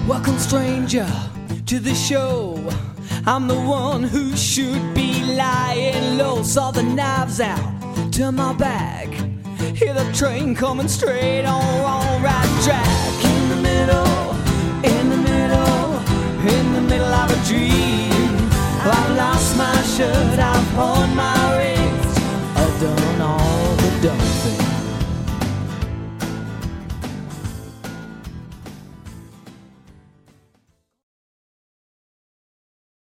Welcome, stranger, to the show. I'm the one who should be lying low. Saw the knives out, turn my back. Hear the train coming straight on, wrong right track. In the middle, in the